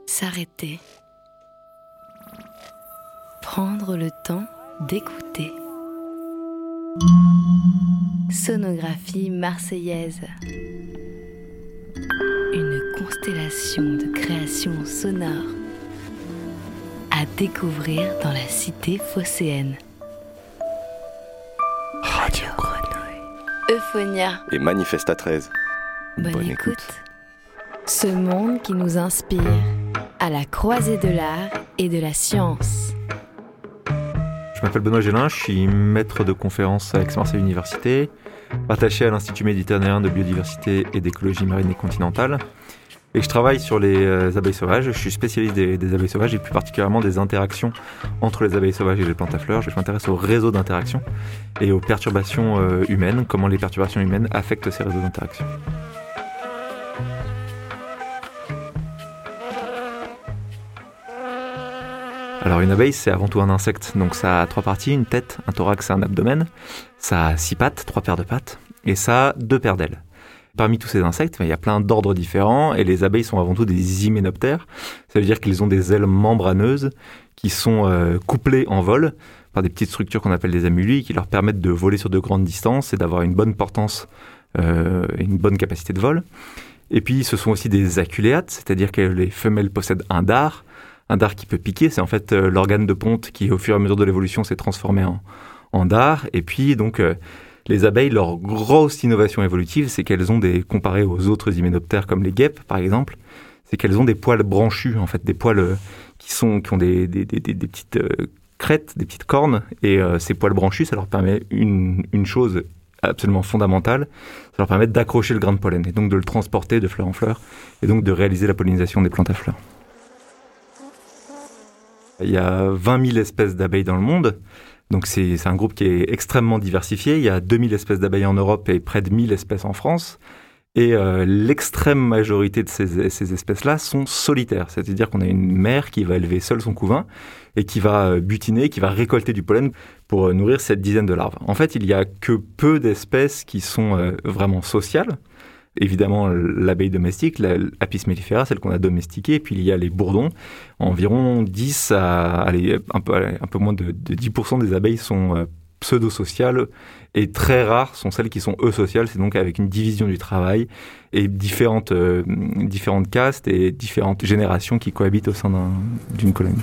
S'arrêter. Prendre le temps d'écouter. Sonographie marseillaise. Une constellation de créations sonores à découvrir dans la cité phocéenne. Radio Grenouille. Euphonia. Et Manifesta 13. Bonne écoute. Ce monde qui nous inspire, à la croisée de l'art et de la science. Je m'appelle Benoît Gélin, je suis maître de conférence à Aix-Marseille Université, attaché à l'Institut méditerranéen de biodiversité et d'écologie marine et continentale. Et je travaille sur les abeilles sauvages. Je suis spécialiste des abeilles sauvages et plus particulièrement des interactions entre les abeilles sauvages et les plantes à fleurs. Je m'intéresse aux réseaux d'interaction et aux perturbations humaines, comment les perturbations humaines affectent ces réseaux d'interaction. Alors une abeille, c'est avant tout un insecte, donc ça a 3 parties, une tête, un thorax et un abdomen. Ça a 6 pattes, 3 paires de pattes, et ça a 2 paires d'ailes. Parmi tous ces insectes, il y a plein d'ordres différents, et les abeilles sont avant tout des hyménoptères. Ça veut dire qu'ils ont des ailes membraneuses qui sont couplées en vol par des petites structures qu'on appelle des amulets, qui leur permettent de voler sur de grandes distances et d'avoir une bonne portance et une bonne capacité de vol. Et puis ce sont aussi des aculéates, c'est-à-dire que les femelles possèdent un dard. Un dard qui peut piquer, c'est en fait l'organe de ponte qui, au fur et à mesure de l'évolution, s'est transformé en dard. Et puis, donc, les abeilles, leur grosse innovation évolutive, c'est qu'elles ont comparé aux autres hyménoptères comme les guêpes, par exemple, c'est qu'elles ont des poils branchus, en fait, des poils qui ont des petites crêtes, des petites cornes. Et ces poils branchus, ça leur permet une chose absolument fondamentale, ça leur permet d'accrocher le grain de pollen et donc de le transporter de fleur en fleur et donc de réaliser la pollinisation des plantes à fleurs. Il y a 20 000 espèces d'abeilles dans le monde, donc c'est un groupe qui est extrêmement diversifié. Il y a 2000 espèces d'abeilles en Europe et près de 1000 espèces en France. Et l'extrême majorité de ces espèces-là sont solitaires, c'est-à-dire qu'on a une mère qui va élever seule son couvain et qui va butiner, qui va récolter du pollen pour nourrir cette dizaine de larves. En fait, il n'y a que peu d'espèces qui sont vraiment sociales. Évidemment, l'abeille domestique, l'Apis mellifera, celle qu'on a domestiquée, et puis il y a les bourdons. Environ 10 un peu moins de 10% des abeilles sont pseudo-sociales, et très rares sont celles qui sont eusociales, c'est donc avec une division du travail, et différentes castes et différentes générations qui cohabitent au sein d'une colonie.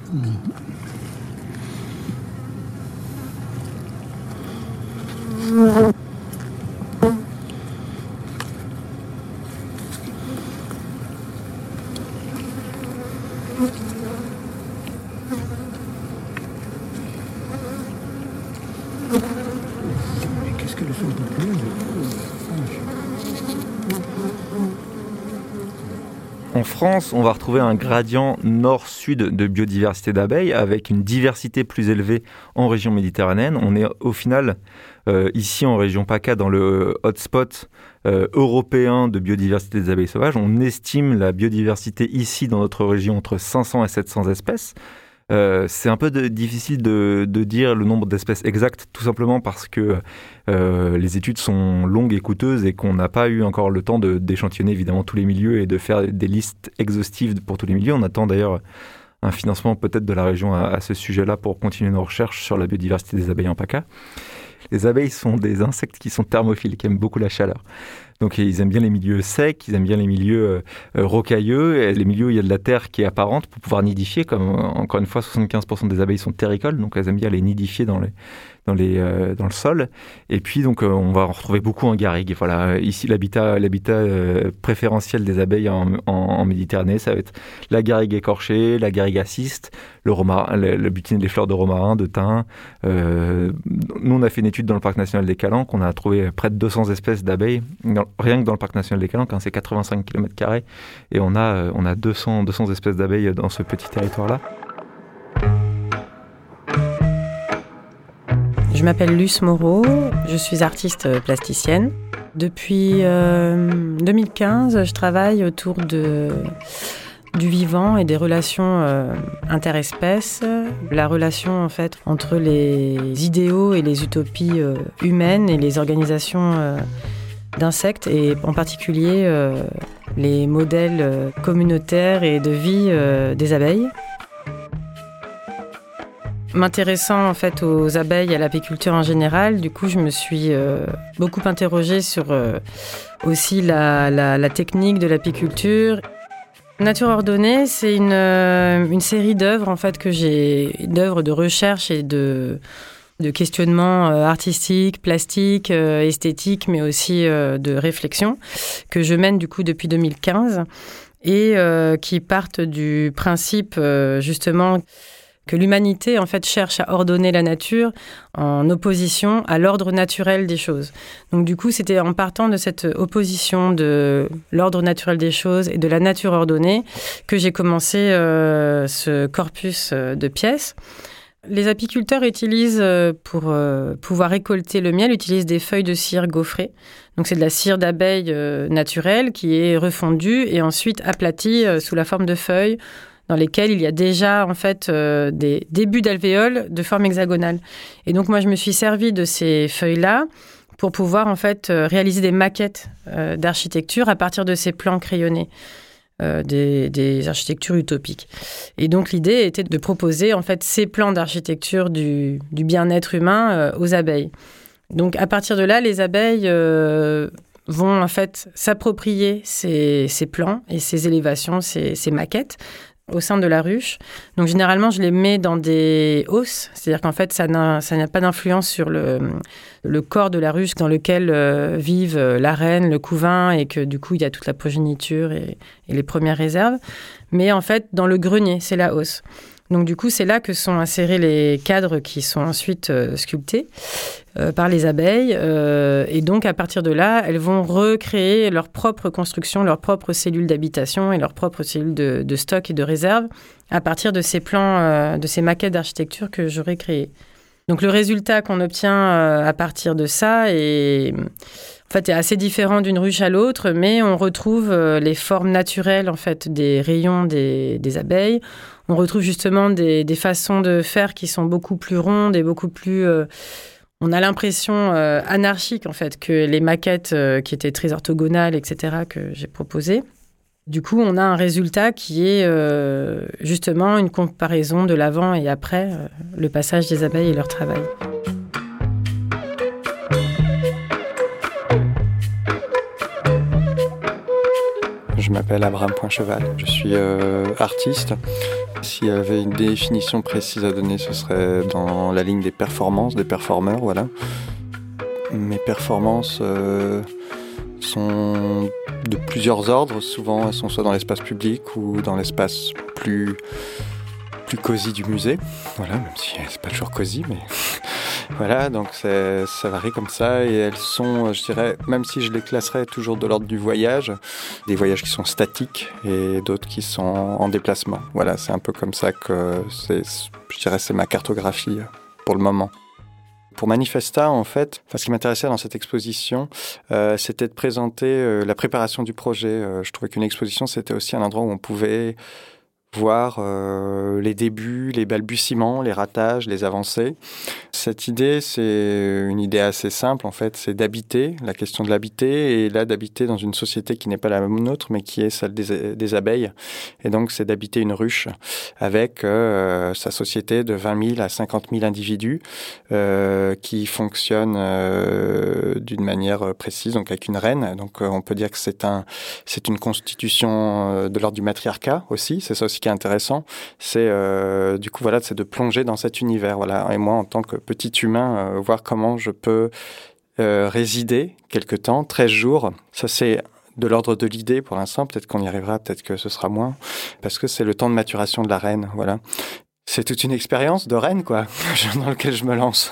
En France, on va retrouver un gradient nord-sud de biodiversité d'abeilles avec une diversité plus élevée en région méditerranéenne. On est au final ici en région PACA dans le hotspot européen de biodiversité des abeilles sauvages. On estime la biodiversité ici dans notre région entre 500 et 700 espèces. C'est un peu difficile de dire le nombre d'espèces exactes, tout simplement parce que les études sont longues et coûteuses et qu'on n'a pas eu encore le temps d'échantillonner évidemment tous les milieux et de faire des listes exhaustives pour tous les milieux. On attend d'ailleurs un financement peut-être de la région à ce sujet-là pour continuer nos recherches sur la biodiversité des abeilles en PACA. Les abeilles sont des insectes qui sont thermophiles, qui aiment beaucoup la chaleur. Donc ils aiment bien les milieux secs, ils aiment bien les milieux rocailleux, et les milieux où il y a de la terre qui est apparente pour pouvoir nidifier. Comme encore une fois, 75% des abeilles sont terricoles, donc elles aiment bien les nidifier dans le sol. Et puis donc on va en retrouver beaucoup en garrigue. Voilà, ici l'habitat préférentiel des abeilles en Méditerranée, ça va être la garrigue écorchée, la garrigue aciste, le butiner des fleurs de romarin, de thym. Nous on a fait une étude dans le parc national des Calanques, on a trouvé près de 200 espèces d'abeilles. Rien que dans le parc national des Calanques, c'est 85 km², et on a 200 espèces d'abeilles dans ce petit territoire-là. Je m'appelle Luce Moreau, je suis artiste plasticienne. Depuis 2015, je travaille autour du vivant et des relations interespèces, la relation en fait entre les idéaux et les utopies humaines et les organisations d'insectes et en particulier les modèles communautaires et de vie des abeilles. M'intéressant en fait aux abeilles et à l'apiculture en général, du coup je me suis beaucoup interrogée sur aussi la technique de l'apiculture. Nature ordonnée, c'est une série d'œuvres en fait d'œuvres de recherche et de questionnement artistique, plastique, esthétique, mais aussi de réflexion que je mène du coup depuis 2015 et qui partent du principe justement que l'humanité en fait cherche à ordonner la nature en opposition à l'ordre naturel des choses. Donc du coup, c'était en partant de cette opposition de l'ordre naturel des choses et de la nature ordonnée que j'ai commencé ce corpus de pièces. Les apiculteurs utilisent, pour pouvoir récolter le miel, utilisent des feuilles de cire gaufrées. Donc c'est de la cire d'abeille naturelle qui est refondue et ensuite aplatie sous la forme de feuilles dans lesquelles il y a déjà en fait des débuts d'alvéoles de forme hexagonale. Et donc moi je me suis servie de ces feuilles-là pour pouvoir en fait réaliser des maquettes d'architecture à partir de ces plans crayonnés. Des architectures utopiques. Et donc l'idée était de proposer en fait ces plans d'architecture du bien-être humain aux abeilles. Donc à partir de là, les abeilles vont en fait s'approprier ces plans et ces élévations, ces maquettes au sein de la ruche. Donc généralement, je les mets dans des hausses, c'est-à-dire qu'en fait, ça n'a pas d'influence sur le corps de la ruche dans lequel vivent la reine, le couvain, et que du coup, il y a toute la progéniture et les premières réserves. Mais en fait, dans le grenier, c'est la hausse. Donc du coup, c'est là que sont insérés les cadres qui sont ensuite sculptés par les abeilles. Et donc, à partir de là, elles vont recréer leur propre construction, leurs propres cellules d'habitation et leurs propres cellules de stock et de réserve à partir de ces plans, de ces maquettes d'architecture que j'aurais créées. Donc le résultat qu'on obtient à partir de ça est assez différent d'une ruche à l'autre, mais on retrouve les formes naturelles en fait, des rayons des abeilles. On retrouve justement des façons de faire qui sont beaucoup plus rondes et beaucoup plus... on a l'impression anarchique en fait, que les maquettes qui étaient très orthogonales, etc., que j'ai proposées. Du coup, on a un résultat qui est justement une comparaison de l'avant et après le passage des abeilles et leur travail. Je m'appelle Abraham Poincheval, je suis artiste. S'il y avait une définition précise à donner, ce serait dans la ligne des performances, des performeurs, voilà. Mes performances sont de plusieurs ordres. Souvent, elles sont soit dans l'espace public ou dans l'espace plus cosy du musée. Voilà, même si c'est pas toujours cosy, mais voilà, donc ça varie comme ça. Et elles sont, je dirais, même si je les classerais toujours de l'ordre du voyage, des voyages qui sont statiques et d'autres qui sont en déplacement. Voilà, c'est un peu comme ça que c'est ma cartographie pour le moment. Pour Manifesta, en fait, ce qui m'intéressait dans cette exposition, c'était de présenter la préparation du projet. Je trouvais qu'une exposition, c'était aussi un endroit où on pouvait voir les débuts, les balbutiements, les ratages, les avancées. Cette idée, c'est une idée assez simple, en fait, c'est d'habiter, la question de l'habiter, et là, d'habiter dans une société qui n'est pas la nôtre, mais qui est celle des abeilles. Et donc, c'est d'habiter une ruche avec sa société de 20 000 à 50 000 individus qui fonctionnent d'une manière précise, donc avec une reine. Donc, on peut dire que c'est une constitution de l'ordre du matriarcat aussi, c'est ça aussi qui est intéressant, c'est du coup voilà, c'est de plonger dans cet univers, voilà. Et moi en tant que petit humain, voir comment je peux résider quelque temps, 13 jours, ça c'est de l'ordre de l'idée pour l'instant, peut-être qu'on y arrivera, peut-être que ce sera moins, parce que c'est le temps de maturation de la reine, voilà. C'est toute une expérience de reine, quoi, dans laquelle je me lance.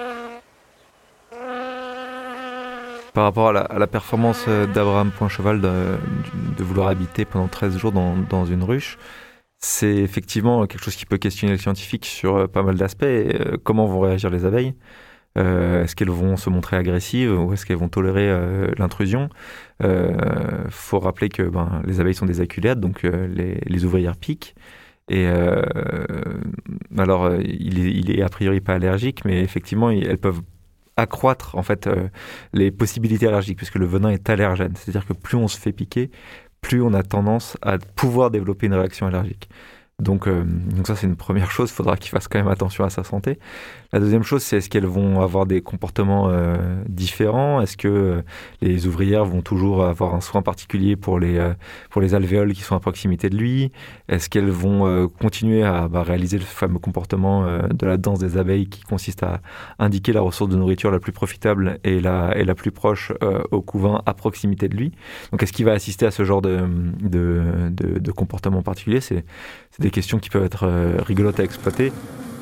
Par rapport à la performance d'Abraham Poincheval de vouloir habiter pendant 13 jours dans une ruche, c'est effectivement quelque chose qui peut questionner les scientifiques sur pas mal d'aspects. Comment vont réagir les abeilles ? Est-ce qu'elles vont se montrer agressives ou est-ce qu'elles vont tolérer l'intrusion ? Faut rappeler que les abeilles sont des aculéates, donc les ouvrières piquent. Et alors, il est a priori pas allergique, mais effectivement, elles peuvent accroître en fait les possibilités allergiques, puisque le venin est allergène. C'est-à-dire que plus on se fait piquer, plus on a tendance à pouvoir développer une réaction allergique. Donc ça, c'est une première chose. Il faudra qu'ils fassent quand même attention à sa santé. La deuxième chose, c'est est-ce qu'elles vont avoir des comportements différents ? Est-ce que les ouvrières vont toujours avoir un soin particulier pour les alvéoles qui sont à proximité de lui ? Est-ce qu'elles vont continuer à réaliser le fameux comportement de la danse des abeilles qui consiste à indiquer la ressource de nourriture la plus profitable et la plus proche au couvain à proximité de lui ? Donc est-ce qu'il va assister à ce genre de comportement particulier ? C'est des questions qui peuvent être rigolotes à exploiter.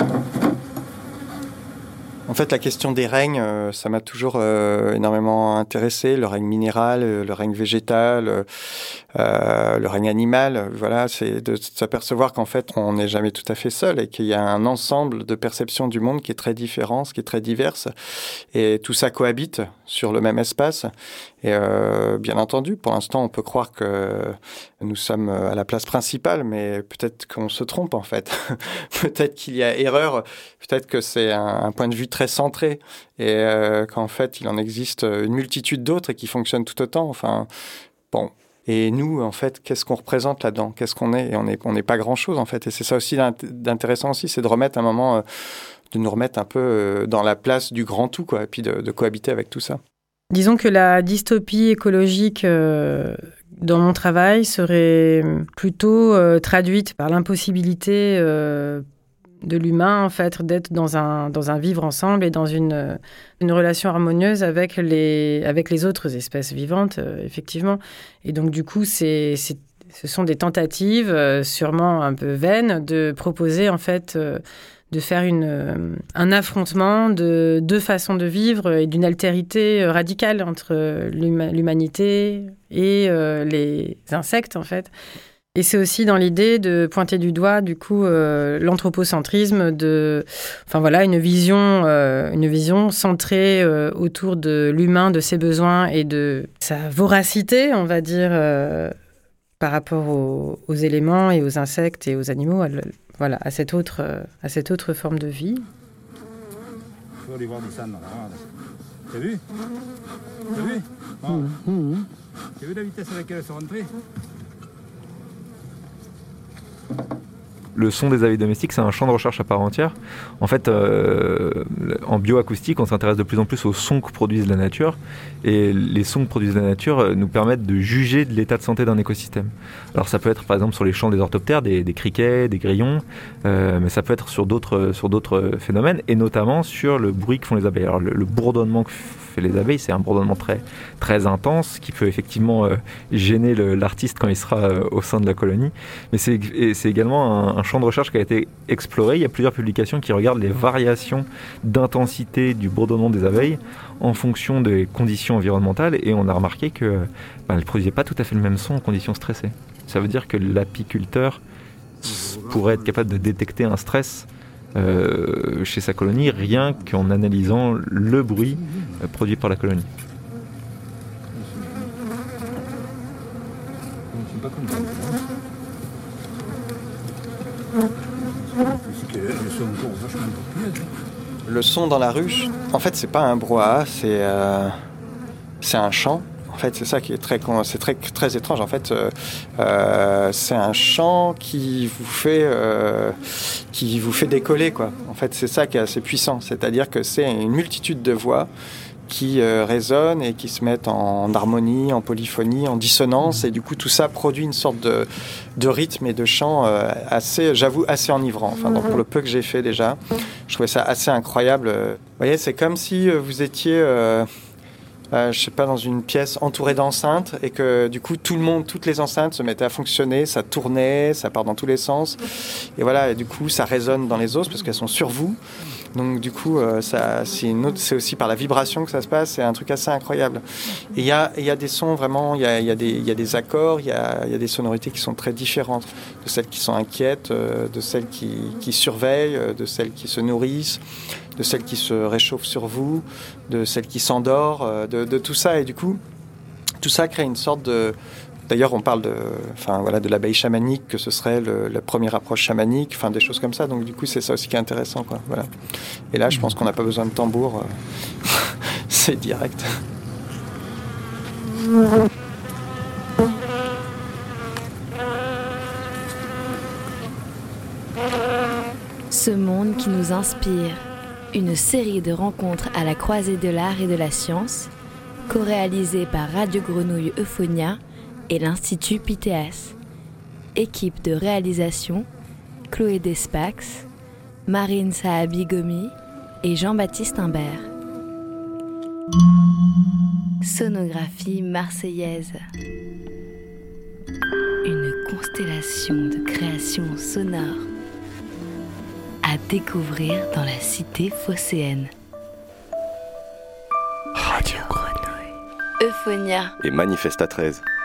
En fait, la question des règnes, ça m'a toujours énormément intéressé. Le règne minéral, le règne végétal, le règne animal. Voilà, c'est de s'apercevoir qu'en fait, on n'est jamais tout à fait seul et qu'il y a un ensemble de perceptions du monde qui est très différent, qui est très diverse. Et tout ça cohabite sur le même espace. Et bien entendu, pour l'instant, on peut croire que nous sommes à la place principale, mais peut-être qu'on se trompe en fait. Peut-être qu'il y a erreur, peut-être que c'est un point de vue très centré et qu'en fait, il en existe une multitude d'autres et qui fonctionnent tout autant. Enfin, bon. Et nous, en fait, qu'est-ce qu'on représente là-dedans ? Qu'est-ce qu'on est ? Et on n'est pas grand-chose en fait. Et c'est ça aussi d'intéressant aussi, c'est de remettre un moment, de nous remettre un peu dans la place du grand tout, quoi, et puis de cohabiter avec tout ça. Disons que la dystopie écologique dans mon travail serait plutôt traduite par l'impossibilité de l'humain, en fait, d'être dans un vivre ensemble et dans une relation harmonieuse avec les autres espèces vivantes, effectivement. Et donc, du coup, ce sont des tentatives, sûrement un peu vaines, de proposer, en fait, de faire un affrontement de deux façons de vivre et d'une altérité radicale entre l'humanité et les insectes, en fait. Et c'est aussi dans l'idée de pointer du doigt, du coup, l'anthropocentrisme une vision centrée autour de l'humain, de ses besoins et de sa voracité, on va dire, par rapport aux éléments et aux insectes et aux animaux, à cette autre forme de vie. Il faut aller voir descendre là. T'as vu ? T'as vu la vitesse à laquelle elles sont rentrées ? Le son des abeilles domestiques, c'est un champ de recherche à part entière. En fait, en bioacoustique, on s'intéresse de plus en plus aux sons que produisent la nature. Et les sons que produisent la nature nous permettent de juger de l'état de santé d'un écosystème. Alors ça peut être par exemple sur les chants des orthoptères, des criquets, des grillons, mais ça peut être sur d'autres phénomènes, et notamment sur le bruit que font les abeilles. Alors le bourdonnement que fait les abeilles, c'est un bourdonnement très, très intense qui peut effectivement gêner l'artiste quand il sera au sein de la colonie. Mais c'est également un champ de recherche qui a été exploré. Il y a plusieurs publications qui regardent les variations d'intensité du bourdonnement des abeilles en fonction des conditions environnementales, et on a remarqué qu'elles ne produisaient pas tout à fait le même son en conditions stressées. Ça veut dire que l'apiculteur pourrait être capable de détecter un stress chez sa colonie rien qu'en analysant le bruit produit par la colonie. Le son dans la ruche, en fait, c'est pas un brouhaha, c'est un chant. En fait, c'est ça qui est très étrange. En fait, c'est un chant qui vous fait décoller, quoi. En fait, c'est ça qui est assez puissant. C'est-à-dire que c'est une multitude de voix qui résonnent et qui se mettent en harmonie, en polyphonie, en dissonance, et du coup tout ça produit une sorte de rythme et de chant assez enivrant. Enfin, donc, pour le peu que j'ai fait déjà, je trouvais ça assez incroyable. Vous voyez, c'est comme si vous étiez je sais pas, dans une pièce entourée d'enceintes, et que du coup toutes les enceintes se mettaient à fonctionner, ça tournait, ça part dans tous les sens, et voilà, et du coup ça résonne dans les os parce qu'elles sont sur vous. Donc du coup, c'est aussi par la vibration que ça se passe, c'est un truc assez incroyable. Et il y a des sons vraiment, il y a des accords, il y a des sonorités qui sont très différentes, de celles qui sont inquiètes, de celles qui surveillent, de celles qui se nourrissent, de celles qui se réchauffent sur vous, de celles qui s'endorment, de tout ça. Et du coup, tout ça crée une sorte de... D'ailleurs, on parle de l'abeille chamanique, que ce serait la première approche chamanique, des choses comme ça. Donc, du coup, c'est ça aussi qui est intéressant, quoi. Voilà. Et là, je pense qu'on n'a pas besoin de tambour. C'est direct. Ce monde qui nous inspire, une série de rencontres à la croisée de l'art et de la science, co-réalisée par Radio Grenouille Euphonia et l'Institut Pythéas. Équipe de réalisation, Chloé Despax, Marine Sahabi-Gomi et Jean-Baptiste Imbert. Sonographie marseillaise. Une constellation de créations sonores à découvrir dans la cité phocéenne. Radio Euphonia et Manifesta 13.